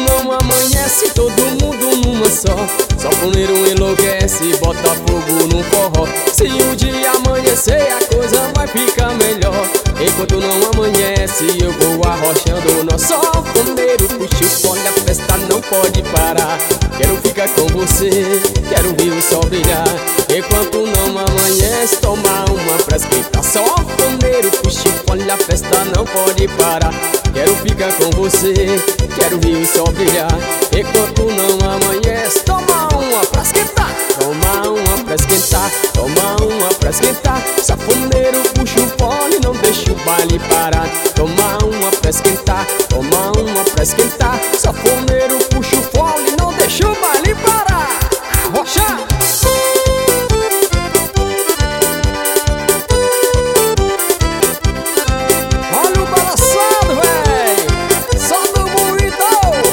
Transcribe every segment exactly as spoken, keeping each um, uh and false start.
não amanhece, todo mundo numa só. Sanfoneiro enlouquece, bota fogo no forró. Se o dia amanhecer, a coisa vai ficar melhor. Enquanto não amanhece, eu vou arrochando o nosso sanfoneiro. Puxa o fole, a festa não pode parar. Quero ficar com você, quero ver o sol brilhar. Enquanto não amanhece, tomar uma fresquita. Sanfoneiro, puxa o fole, a festa não pode parar. Quero ficar com você, quero ver o sol brilhar. Enquanto não amanhece, toma uma pra esquentar. Toma uma pra esquentar, toma uma pra esquentar. Sanfoneiro, puxa o fole, não deixa o baile parar. Toma uma pra esquentar, toma uma pra esquentar. Sanfoneiro, puxa o fole, não deixa o baile parar. Arrocha! Olha o balançado, véi! Só no moído!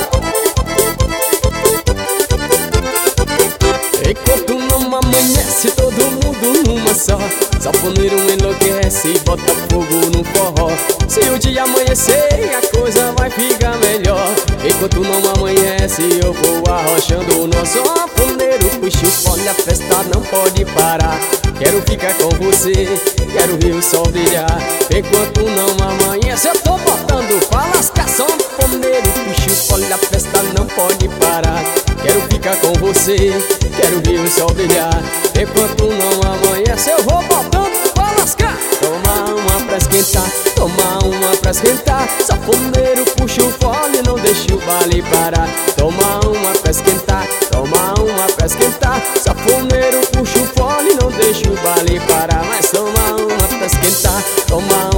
Enquanto não amanhece, todo mundo numa só. Sanfoneiro enlouquece, bota fogo no forró. Se o dia amanhecer, a coisa vai ficar melhor. Enquanto não amanhece, eu vou arrochando o nosso sanfoneiro. Puxa o fole, a festa não pode parar. Quero ficar com você, quero ver o sol brilhar. Enquanto não amanhece, eu tô botando pra lascar. Sanfoneiro, puxa o fole, a festa não pode parar. Quero ficar com você, quero ver o sol brilhar. Enquanto não amanhece, eu vou botando pra lascar. Toma uma pra esquentar, toma uma pra esquentar. Sanfoneiro, puxa o fole, não deixa o baile parar. Toma uma pra esquentar, toma uma pra esquentar. Sanfoneiro, puxa o fole, não deixa o baile parar. Mas toma uma pra esquentar, toma